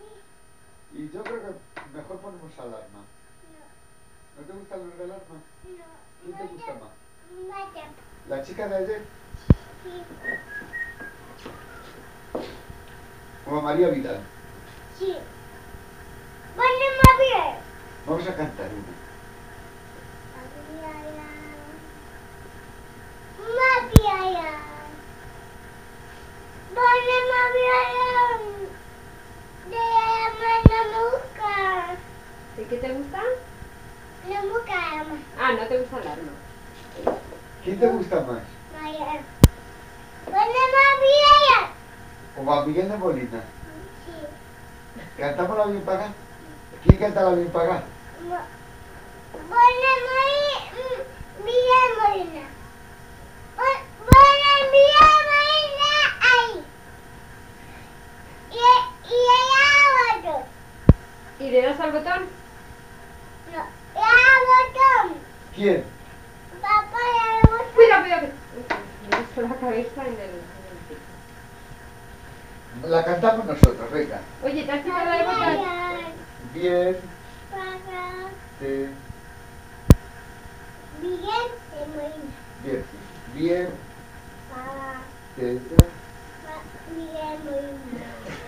Y yo creo que mejor ponemos alarma. ¿No te gustan los de alarma? ¿Quién te gusta más? ¿La chica de ayer? Sí. ¿O a María Vidal? Sí. Ponemos bien. Vamos a cantar una. ¿Y qué te gusta? No me calma. Ah, no te gusta el arma. ¿Quién te gusta más? Ponemos bien. ¿O a Miguel de Molina? Sí. ¿Cantamos la bien pagada? ¿Quién canta la bien pagada? Ponemos bien Molina. Ponemos bien Molina ahí. Y ella otro. ¿Y le das al botón? No, ella botón. ¿Quién? Papá ya me gusta. Cuidado, cuidado. Me puso la cabeza en el piso. La cantamos nosotros, venga. Oye, ¿te has quitado el botón? Bien, Papá. bien, Bien de Molina. bien, bien, Papá. bien. Bien Molina.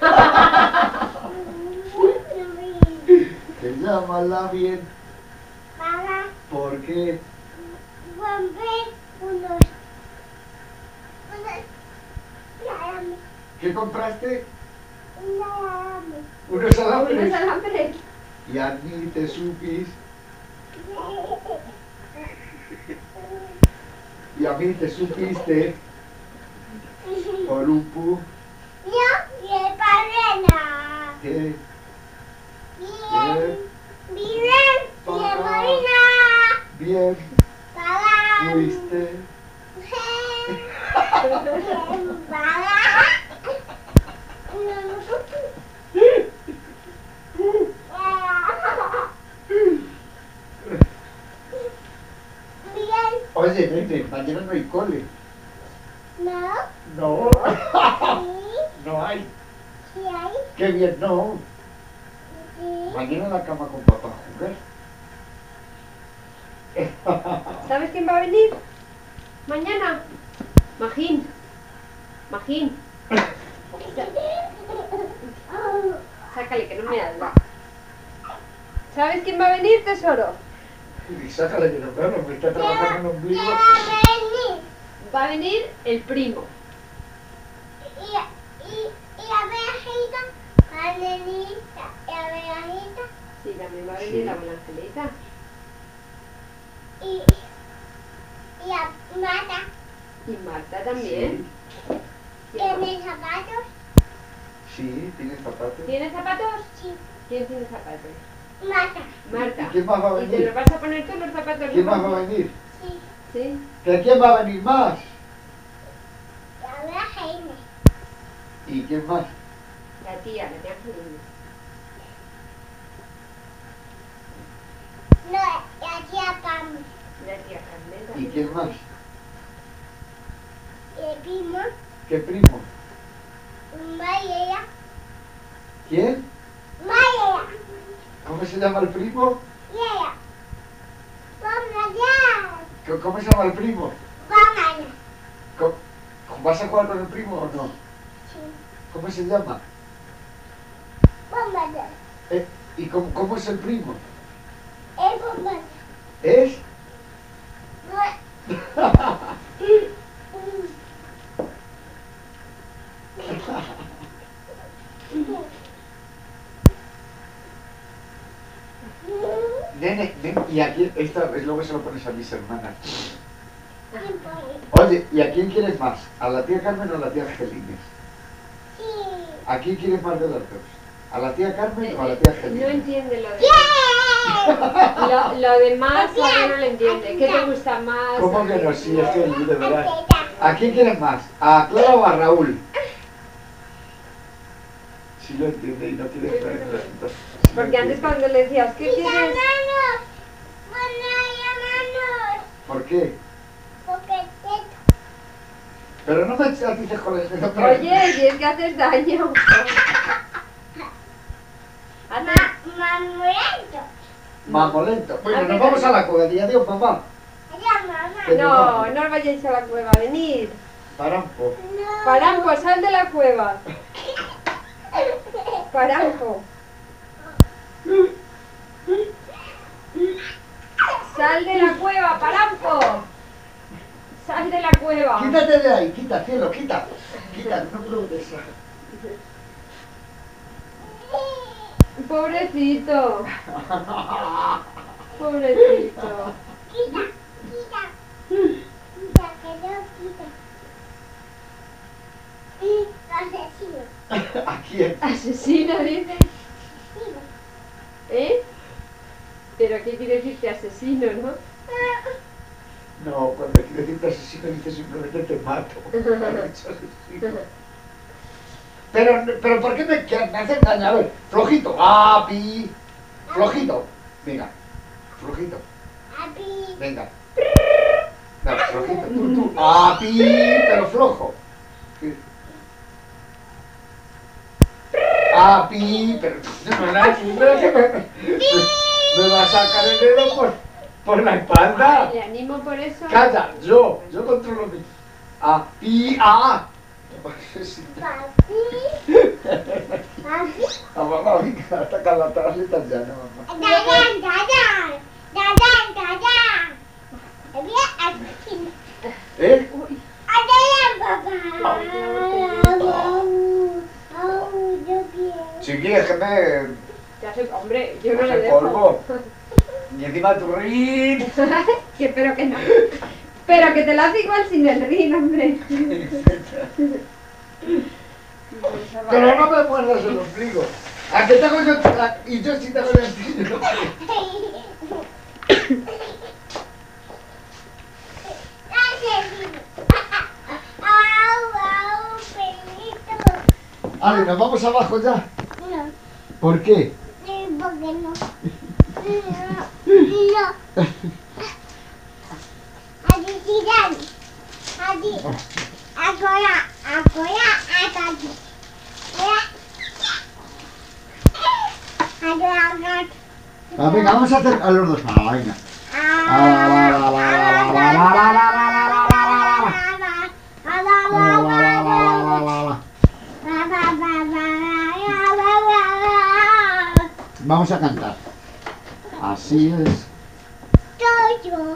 Te llama la bien, Papá. porque Compré unos alambres. ¿qué compraste? Unos alambres. Unos ¿Unos alambres. alambres? Y a mí te supis, y a mí te supiste por un pu Yo y el padrino. que Bien. Bien. Bien Molina. bien Papá. fuiste. Bien, papá. Bien. Oye, nene, mañana no hay cole. No. No, Sí. no hay. Sí hay. Qué bien, no. Sí. Mañana en la cama con papá a jugar. ¿Sabes quién va a venir? Mañana. Magín. Magín. Sácale, que no me habla. ¿Sabes quién va a venir, tesoro? Y sácale que no, claro, me está trabajando en el ombligo. ¿Qué va a venir? Va a venir el primo. Y abejita, Anelita, y abejita, Sí, también va a venir Sí. la buena Angelita. y a Mata, Y Marta también. ¿tiene zapatos? Sí, tiene zapatos. ¿Tienes zapatos? Sí. ¿Quién tiene zapatos? Mata, Marta. ¿Y quién más va a ¿Y te venir? los vas a poner tú los zapatos? ¿Quién más nuevos? va a venir? sí. Sí. ¿De quién va a venir más? Y abejita, ¿Y quién más? La tía Angelina. no, y aquí a Pam, La tía Carmen ¿Y también. quién más? y el primo, ¿Qué primo? Mayela, ¿Quién? Mayela, ¿Cómo se llama el primo? y ella. Vamos allá, ¿Cómo se llama el primo? vamos allá. ¿Cómo- ¿Vas a jugar con el primo o no? Sí, ¿Cómo se llama? vamos allá. ¿Y cómo es el primo? Vamos allá. ¿Es? Nene, ven, y aquí, luego se lo pones a mis hermanas. Oye, ¿y a quién quieres más? ¿A la tía Carmen o a la tía Angelines? Sí. ¿A quién quieres más de las dos? ¿A la tía Carmen o a la tía No Angelines? entiende lo de... ¡Bien! Lo demás todavía no lo entiende. ¿Qué te gusta más? ¿Cómo que no? Sí, es que de verdad. ¿A quién quieres más? ¿A Clara o a Raúl? Sí lo entiende y no tiene que traer las Porque antes cuando le decías, ¿qué quieres? ¡Hermanos! ¡Hermanos! ¿Por qué? Porque te... Pero no me atices con el dedo. Oye, si es que haces daño. Vamos lento. Bueno, Ah, nos venga. vamos a la cueva. Di adiós, mamá. No, no os vayáis a la cueva, venid. Parampo. Parampo, sal de la cueva. Parampo. Sal de la cueva, Parampo. Sal de la cueva. Quítate de ahí, quita, cielo, quita. Quita, no preguntes. Pobrecito. Pobrecito. ¿A quién? Asesino, dice. ¿Eh? Pero ¿qué quiere decirte asesino, no? No, cuando quiere decirte asesino dice simplemente te mato. Ha dicho asesino. Pero ¿por qué me hacen daño? A ver, flojito. Api. Flojito. Venga. Flojito. Venga. No, flojito. Tú. Api, pero flojo. Api, pero no me va a sacar el dedo por la espalda. Le animo por eso. Calla, yo controlo mi. Api, ah. A mamá, venga, ataca las letras ya, no, mamá. ¿Eh? Uy, Chiquilla, es que me ya sé, hombre, yo no hace le dejo. polvo. Y encima tu rin. Que pero que no. Pero que te lo hace igual sin el rin, hombre. Pero no me muerdas el ombligo. ¿A qué te hago yo? Y yo sí te hago el ombligo. Ale, nos vamos abajo ya. ¿Por qué? Ah, venga, vamos a hacer a los dos. Ah, venga. Vamos a cantar. Así es. Así es.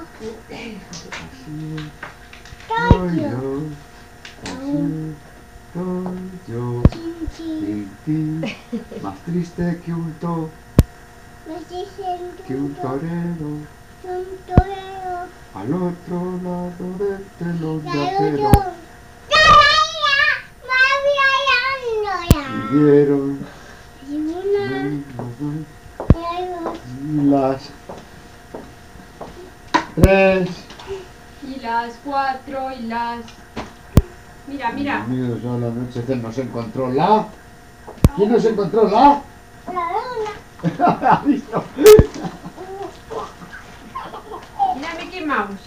Soy yo. Así soy yo. Sin ti, más triste que un torero. Al otro lado del telón de acero. Vivieron las 3. Y las 4 y las... Mira, mira. Dios mío, la noche nos encontró la. ¿Quién nos encontró la? ¿Ha visto? Mira Mickey Mouse.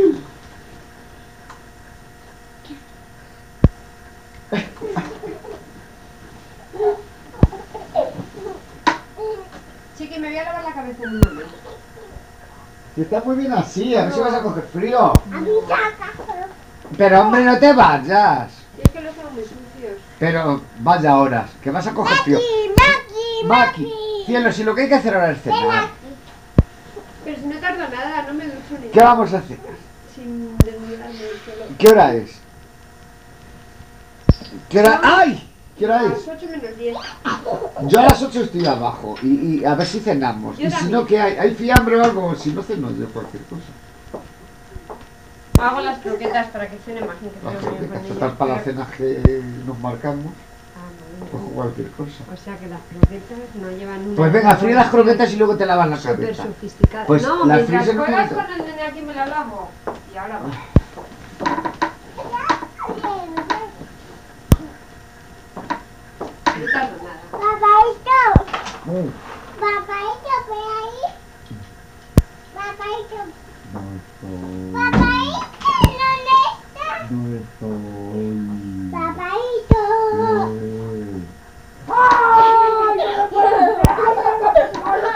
Chiqui, me voy a lavar la cabeza en un momento. Que está muy bien así, a ver si vas a coger frío. Pero hombre, no te vayas. Y es que los tengo muy sucios. Pero vaya horas, que vas a coger frío. Maki, cielo, si lo que hay que hacer ahora es cenar. Pero si no tardo nada, no me ducho ni ¿Qué vamos a hacer? sin desnudarme del pelo. ¿Qué hora es? ¿Qué hora? ¡Ay! ¿Qué hora Las es? 8 menos 10. Yo a las 8 estoy abajo y a ver si cenamos. Yo Y si también. no, ¿qué hay? ¿Hay fiambre o algo? Si no, ceno yo cualquier cosa. Hago las croquetas para que cene más, que Las creo que con croquetas, ellas. total, para las cenas que nos marcamos, Ah, cojo no. cualquier cosa. O sea que las croquetas no llevan una... Pues venga, fríe las croquetas y luego te lavas la Súper cabeza. sofisticada. Pues no, las mientras fríes en un juegas momento. con el nene aquí me la lavo. Y ahora va. No tardo nada. Mm. No estoy. Eh.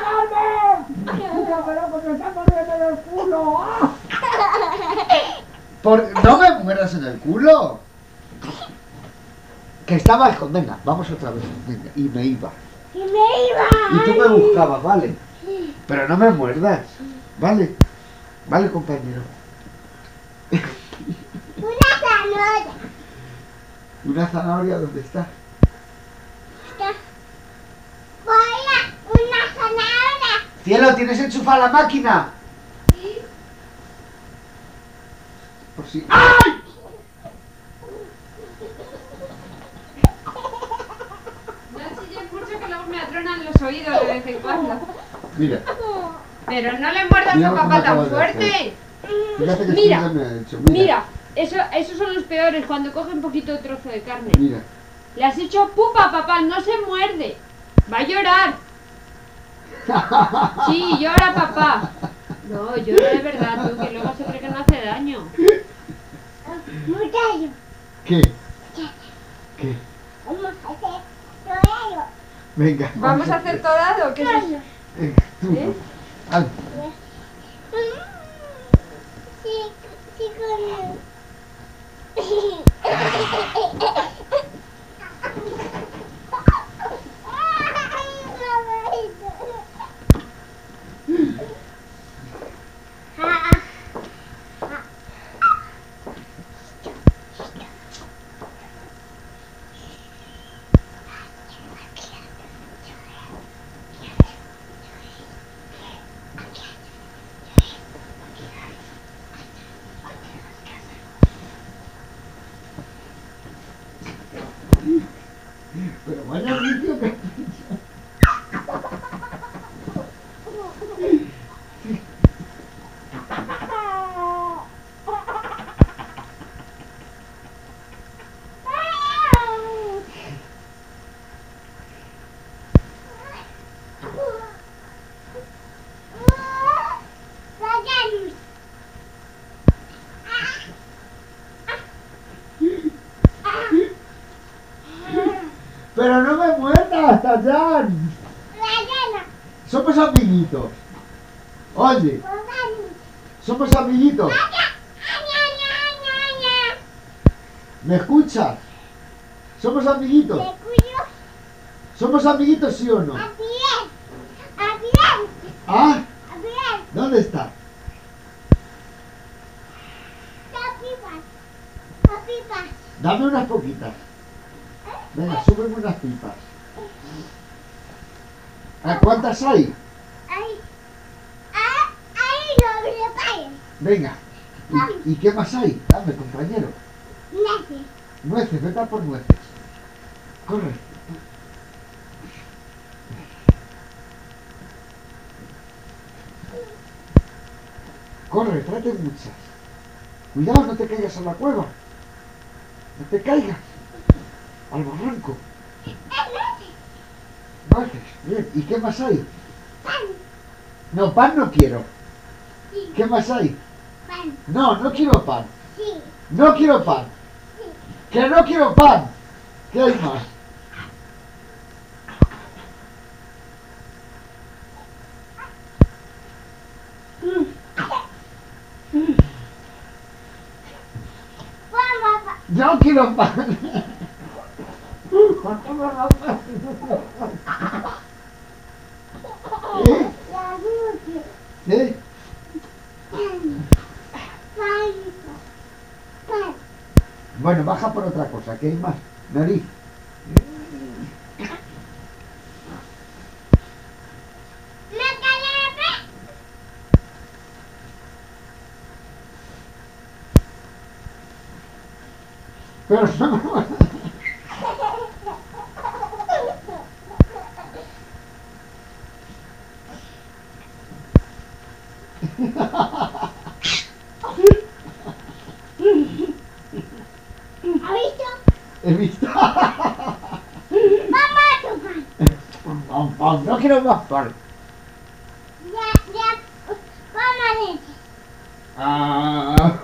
el culo? Que estaba escondido. Venga, vamos otra vez. Venga, y me iba. Y me iba. Y tú me buscabas, ¿vale? Pero no me muerdas. ¿Vale? ¿Vale, compañero? Una zanahoria. ¿Una zanahoria dónde está? Fuera, una zanahoria. Cielo, ¿tienes enchufada la máquina? Por si... ¡Ay! No chilles mucho que luego me atronan los oídos de vez en cuando. Mira, Pero no le muerdas Mira a lo que me papá tan acabas de fuerte. fíjate que Mira, esto ya me ha hecho. Mira, esos son los peores cuando coge un poquito de trozo de carne. Mira. Le has hecho pupa, papá, no se muerde. Va a llorar. Sí, llora, papá. No, llora de verdad, tú, que luego se cree que no hace daño. Muchacho. ¿Qué? ¿Qué? Vamos a hacer torero. Venga. Vamos a hacer todado, que eso es... Tú. ¿Eh? Al. Sí, sí, con... Pero vaya vicio que... Pero no me muerdas, Tarzán. Somos amiguitos. Oye, somos amiguitos. ¿Me escuchas? Somos amiguitos. ¿Somos amiguitos, sí o no? ¿Ah? ¿Dónde está? Dame unas poquitas. Venga, súbeme unas pipas. ¿A cuántas hay? Venga. ¿Y qué más hay? Dame, compañero. Nueces, vete a por nueces. Corre. Corre, tráete muchas. Cuidado, no te caigas a la cueva. No te caigas. Al barranco. Nueces, bien. ¿Y qué más hay? No, pan no quiero. ¿Qué más hay? No, no quiero pan. No quiero pan. Que no quiero pan. ¿Qué hay más? No quiero pan. ¿Eh? Bueno, baja por otra cosa, ¿qué hay más? Nariz. Pero no. He visto. No quiero más pan. Ah.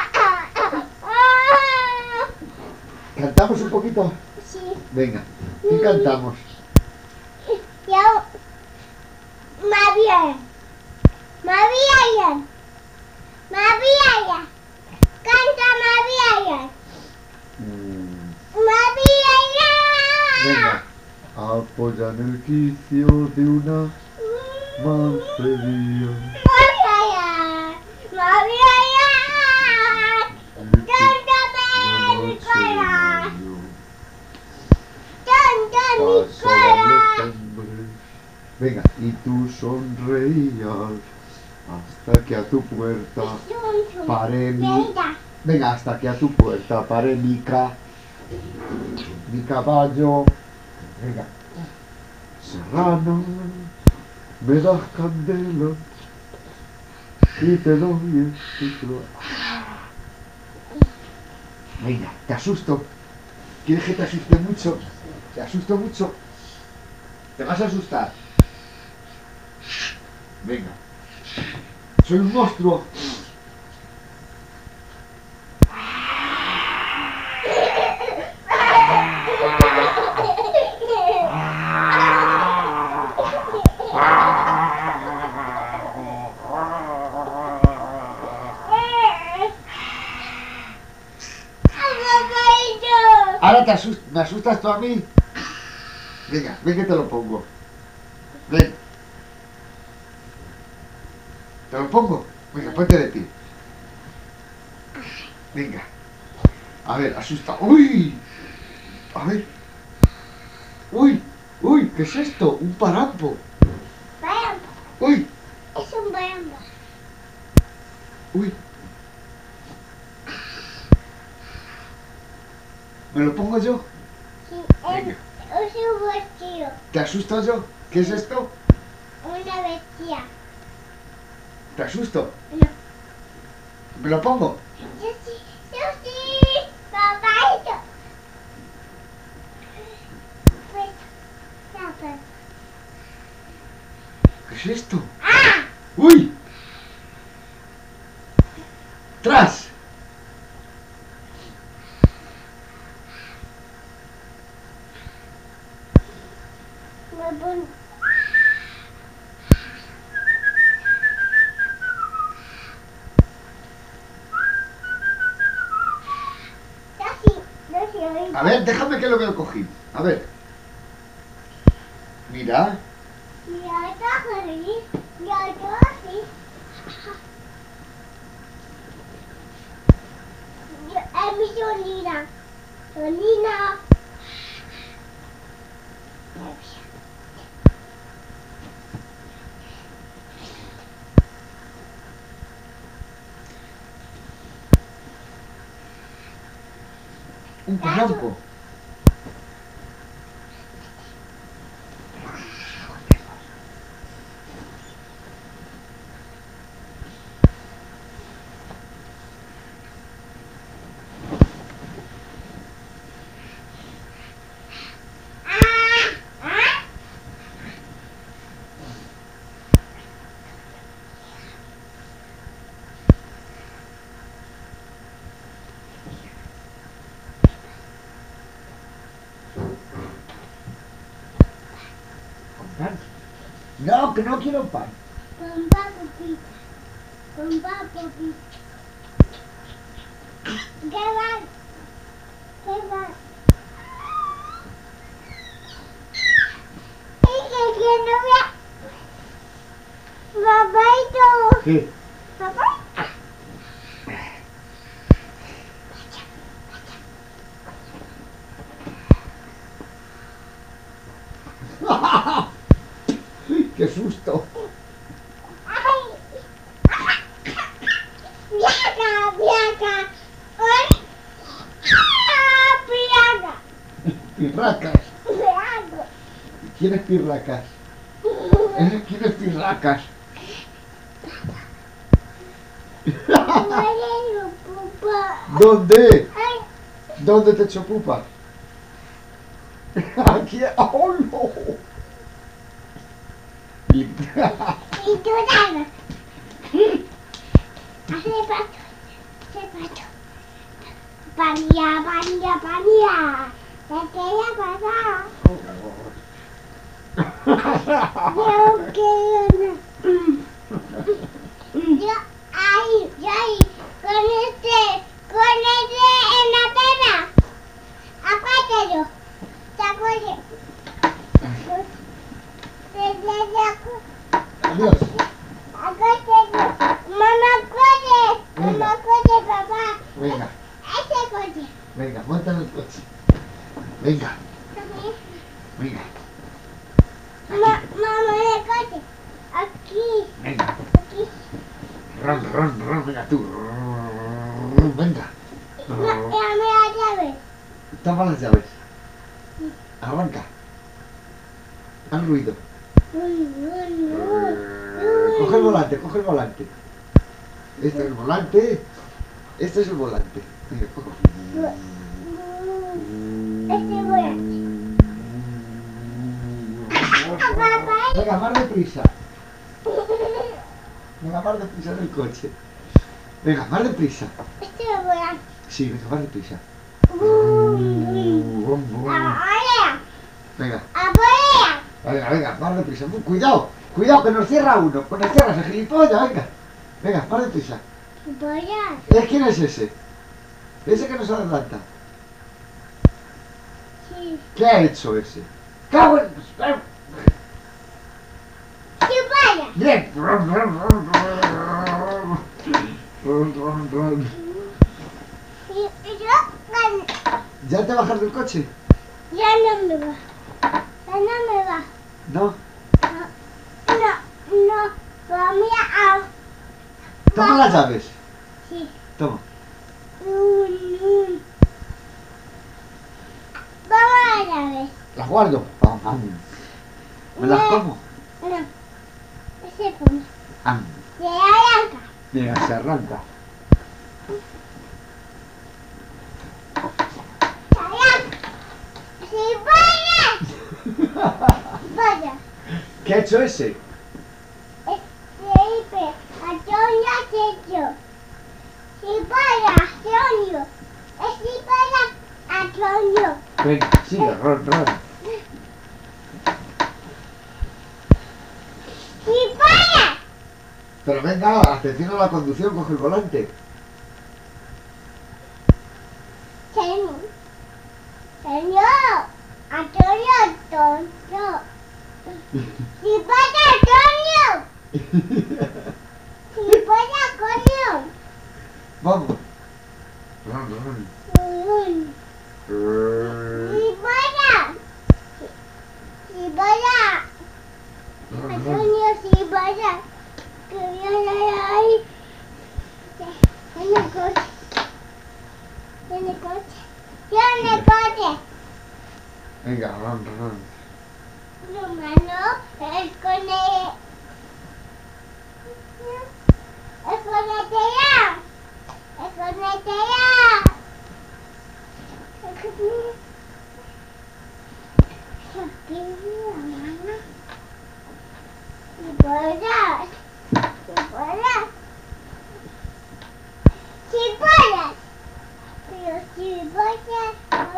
Cantamos un poquito. Sí. Venga. ¿Qué cantamos? Yo, María. María. María. Canta María. María. Venga. Apoya en el quicio de una mancería. María. María. Cántame mi corazón. Canta mi corazón. Venga, y tú sonreías hasta que a tu puerta paré mi... Venga, hasta que a tu puerta paré mi caballo. Venga. Serrano, me das candela y te doy este flor. Venga, te asusto. ¿Quieres que te asuste mucho? ¿Te asusto mucho? ¿Te vas a asustar? Venga. Soy un monstruo. Ahora me asustas tú a mí. Venga, ven que te lo pongo. Ven. ¿Te lo pongo? Venga, ponte de pie. Venga. A ver, asusta. ¡Uy! A ver. ¡Uy! ¡Uy! ¿Qué es esto? Un parampo. Parampo. ¡Uy! Es un parampo. ¡Uy! ¿Me lo pongo yo? Sí, Venga. es un vestido. ¿Te asusto yo? ¿Qué es esto? Una vestida. ¿Te asusto? No. ¿Me lo pongo? Yo sí, papá. Pues, ya, pues. ¿Qué es esto? ¡Ah! ¡Uy! ¡Tras! Me pon... A ver, déjame que lo veo cogido. A ver. Mira. Mira, está feliz. Mira, yo así. Es mi Solina. Solina. Un parampo. No, que no quiero pan. Pompa, popita. Pompa, popita. ¿Qué va? ¿Qué va? Es que no vea. Papaito. ¿Qué? Papá. ¡Qué susto! Viaja. Pirracas. ¿Quién es pirracas? ¿Quién es pirracas? ¿Dónde? ¿Dónde te echó pupa? Aquí. ¡Oh, no! Y tú dale. Hace pato. Panía. ¿Qué te ha pasado? Yo quiero. Yo ahí, con este en la tela. Apártalo. Sacude. Adiós. Mamá, coche, papá. Venga, Ese coche. venga, monta en el coche. Venga, venga, Mamá, el coche. Aquí, venga. aquí. Ron, venga tú. Venga. Dame la llave. Toma las llaves. Arranca. Haz ruido. Coge el volante, coge el volante. Este es el volante. Este es el volante. Venga, coge. Venga, más deprisa. Venga, más deprisa en el coche. Venga, más deprisa. Este es el volante. Sí, venga, más deprisa. Ahora, Venga, afuera. venga, más deprisa. Cuidado, cuidado, que nos cierra uno. Que nos cierra ese gilipollas, venga. Venga, más deprisa. Voy ¿Quién es ese? Ese que nos adelanta. Sí. ¿Qué ha hecho ese? ¡Cago en... Vaya. ¡Bien! Y yo ¿Ya te bajas del coche? ya no me va. Ya no me va. No. No. Vamos a... Toma las llaves. Sí. Toma. Vamos a ver. Las guardo. ¿Me las como? No. Ese pone. Se arranca. Mira, se arranca. Se arranca. Sí, vaya. ¿Qué ha hecho ese? Siempre. Antonio Sergio. Sí, vaya. Antonio. Sí, vaya. Antonio. Venga, sigue, ron. Sí, vaya. Pero venga, atención a la conducción, coge el volante. Señor. Antonio. Sí, vaya. Antonio. Sí, vaya. Coño. Vamos. Ron. Sí, vaya. Sí, vaya. Antonio, sí, vaya. Que viene ahí. Tiene coche. Venga, ron. No, mano, es con el... Es con el tela. Aquí la mano. Y puedas. Pero si puedas,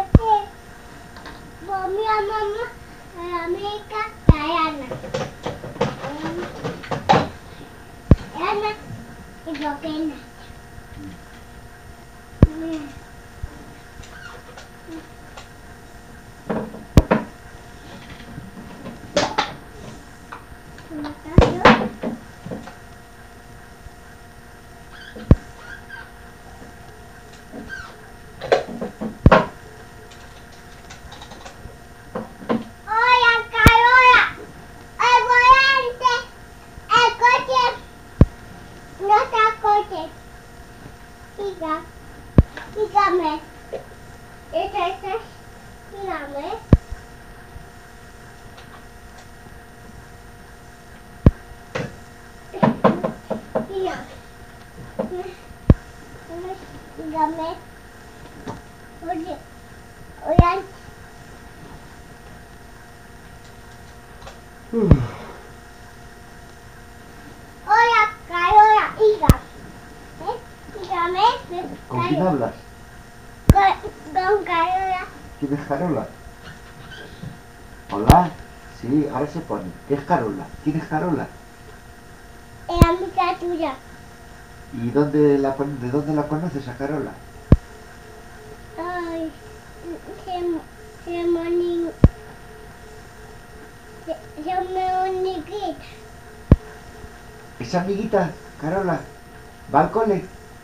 voy a mamá a la América Diana. Ana y Roquena. Hola, Carola. El volante, el coche, no está coche. Dígame. Dígame. Dígame. Oye, hola. Hola, Carola, dígame. ¿Con quién hablas? Con Carola. ¿Quién es Carola? Hola. Sí, ahora se pone. ¿Qué es Carola? ¿Quién es Carola? Es amiga tuya. ¿Y de dónde la conoces a Carola? Ay, se moni... Se me uniquita. ¿Es amiguita, Carola? ¿Va al cole?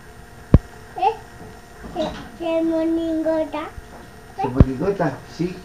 Se moningota. ¿Se monigota? Sí.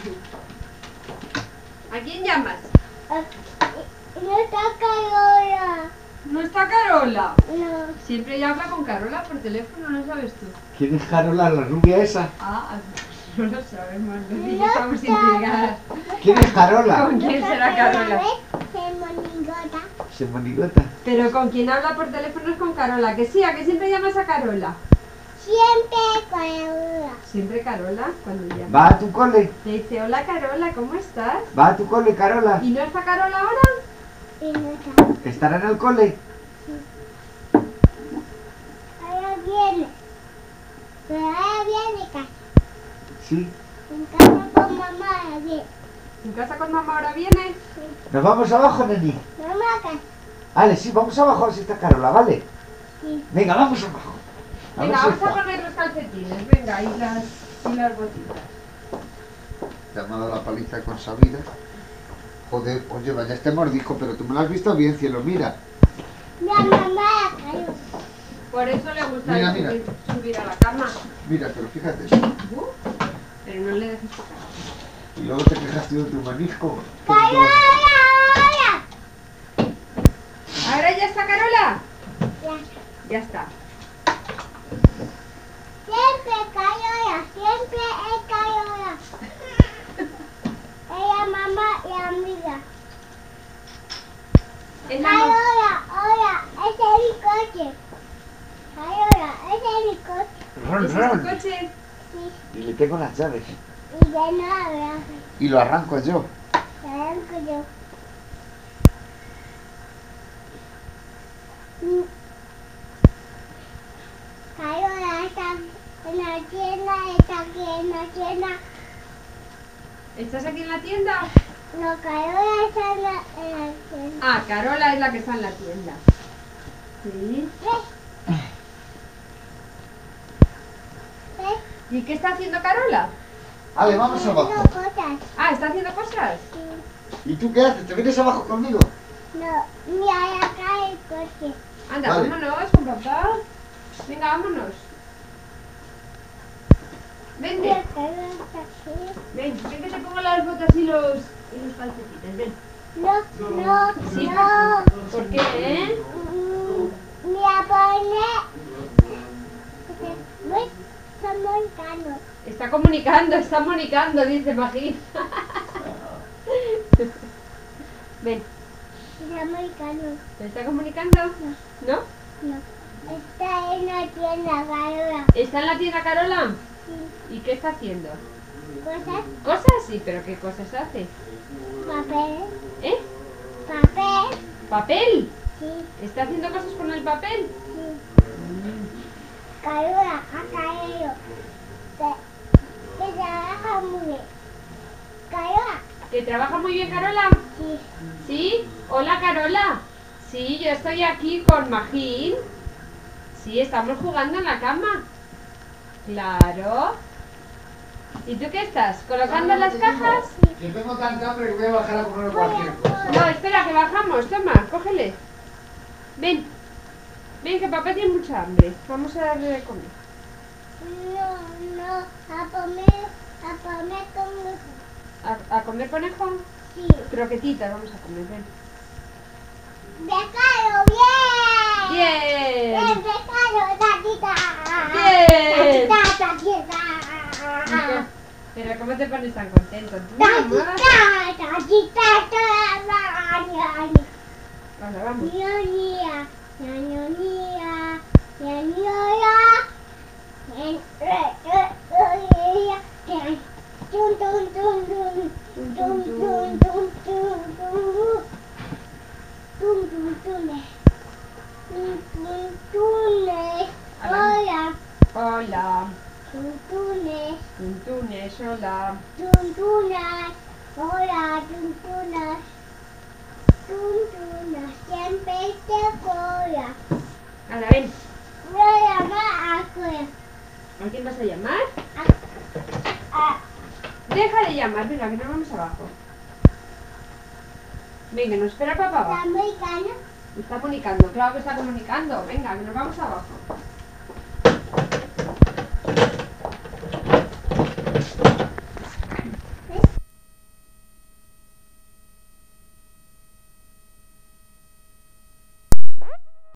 ¿A quién llamas? No está Carola. No está Carola. No. Siempre ya habla con Carola por teléfono, ¿no sabes tú? ¿Quién es Carola, la rubia esa? Ah, no lo sabemos, Lucy, No estamos está. intrigadas. ¿Quién es Carola? ¿Con quién será Carola? Se moningota. ¿Se monigota? Pero con quien habla por teléfono es con Carola, que sí, ¿a que siempre llamas a Carola? Siempre Carola. Siempre Carola, cuando llama. ¿Va a tu cole? Le dice, hola Carola, ¿cómo estás? ¿Va a tu cole, Carola? ¿Y no está Carola ahora? Y no está. ¿Estará en el cole? Ahora viene. Pero ahora viene casi. Sí. En casa con mamá ahora viene. ¿En casa con mamá ahora viene? ¿Nos vamos abajo, neni? Mamá acá. Vale, sí, vamos abajo a ver si está Carola, ¿vale? Sí. Venga, vamos abajo. Venga, ver si vamos a está. poner los calcetines, venga, y las botitas. Te ha dado la paliza con Sabina. Joder, oye, vaya este mordisco, pero tú me lo has visto bien, cielo, mira. La mamá cayó. Por eso le gusta Mira, subir a la cama. Mira, pero fíjate. Pero no le dejes tocar. Y luego te quejaste de tu manisco. ¡Cayó ahora! ¿Ahora ya está Carola? Ya. Ya está. Siempre Carola, siempre es Carola. Ella mamá y amiga. Es la mamá. Carola, hola, ese es mi coche. Carola, ese es mi coche. Ron, ¿Ese es tu ron. coche? Sí, Y le tengo las llaves. y de nada, Y lo arranco yo. te arranco yo. Carola está en la tienda, está aquí en la tienda. ¿Estás aquí en la tienda? No, Carola está en la tienda. Ah, Carola es la que está en la tienda. Sí. ¿Ves? ¿Ves? ¿Y qué está haciendo Carola? Vale, vamos Haciendo abajo. cosas. Ah, ¿está haciendo cosas? Sí. ¿Y tú qué haces? ¿Te vienes abajo conmigo? No, mira acá el coche. Anda, Vale. vámonos con papá. Venga, vámonos. Vente. Mira, Carola está aquí. Ven que te pongo las botas y los calcetines. Ven. No, Sí. no. ¿Por qué, eh? Mira, pone. ¿Ves? Son montanos. Está comunicando, dice Magín. Ven, Son montanos. ¿te está comunicando? ¿No? No. Está en la tienda, Carola. ¿Está en la tienda Carola? Sí. ¿Y qué está haciendo? Cosas, ¿Cosas? Sí, pero ¿qué cosas hace? papel, ¿Eh? papel. ¿Papel? Sí, ¿Está haciendo cosas con el papel? sí. Carola, ha caído. Te trabaja muy bien. Carola. ¿Que trabaja muy bien Carola? Sí. ¿Sí? Hola Carola. Sí, yo estoy aquí con Magín. Sí, estamos jugando en la cama. Claro. ¿Y tú qué estás? ¿Colocando las cajas? Que tengo tanta hambre que voy a bajar a comer cualquier cosa. No, espera, que bajamos. Toma, cógele. Ven. Ven, que papá tiene mucha hambre. Vamos a darle de comer. No, a comer con ¿A comer conejo? sí. Croquetitas vamos a comer, ven. ¡Becado, bien! ¡Bien! ¡Bien, becado, tatita! Bien. ¡Tatita, tatita! Pero ¿cómo te pones tan contento? ¡Tatita, tatita, tatita! Venga, vamos. ¡Ñoñía, ñoñía, ñoñía! ¡Tum, tum, tum, tum! ¡Tum, tum, tum, tum, tum! ¡Tum, tum, tunes! ¡Tum, tum, tunes! ¡Hola! Hola. ¡Tum, tunes! Tuntunes, hola. ¡Tum, tunas! Hola, tuntunas. Tuntunas, siempre te cola. Ahora ven. Voy a llamar a Cora. ¿A quién vas a llamar? A Deja de llamar, venga, que nos vamos abajo. Venga, nos espera papá abajo. la americana. Está comunicando, claro que está comunicando. Venga, que nos vamos abajo.